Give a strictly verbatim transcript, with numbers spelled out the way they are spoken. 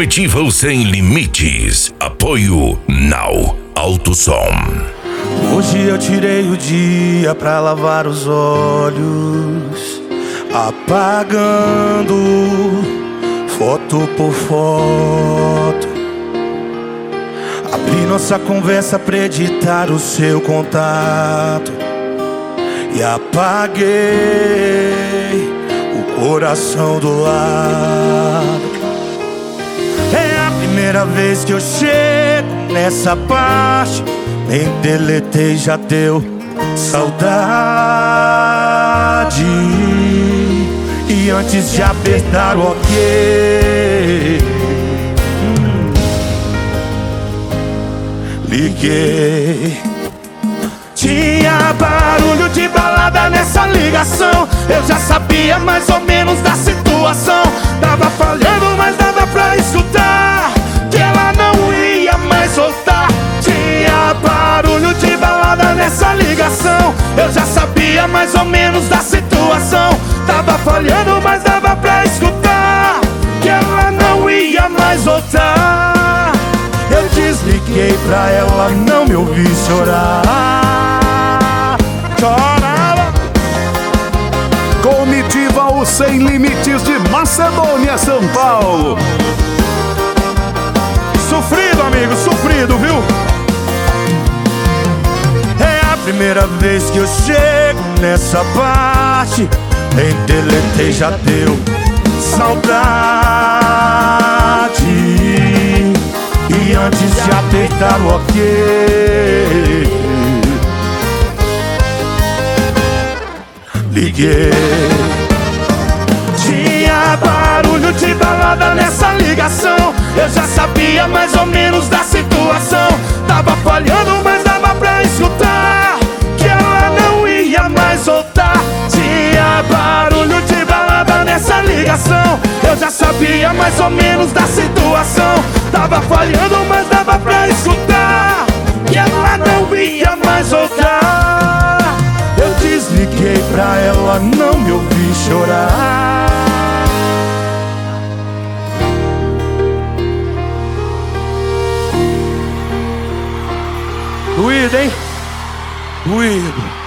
Comitiva Sem Limites. Apoio Now Alto Som. Hoje eu tirei o dia pra lavar os olhos, apagando foto por foto. Abri nossa conversa pra editar o seu contato e apaguei o coração do lado. É a primeira vez que eu chego nessa parte, nem deletei, já deu saudade. E antes de apertar o ok, hum, liguei. Tinha barulho de balada nessa ligação, eu já sabia mais ou menos da situação. Tava falhando, mas dava pra escutar que ela não ia mais voltar. Tinha barulho de balada nessa ligação, eu já sabia mais ou menos da situação. Tava falhando, mas dava pra escutar que ela não ia mais voltar. Eu desliguei pra ela não me ouvir chorar. Chorava. Comitiva o Sem Limites de Macedônia, São Paulo. Sofrido, amigo, sofrido, viu? É a primeira vez que eu chego nessa parte, nem deletei, já deu saudade. E antes de apertar o ok, liguei. Tinha barulho de balada nessa ligação, eu já sabia mais ou menos da situação. Tava falhando, mas dava pra escutar que ela não ia mais voltar. Tinha barulho de balada nessa ligação, eu já sabia mais ou menos da situação. Tava falhando, mas dava pra escutar que ela não ia mais voltar. Eu desliguei pra ela não me ouvir chorar. Doído, hein? Doído.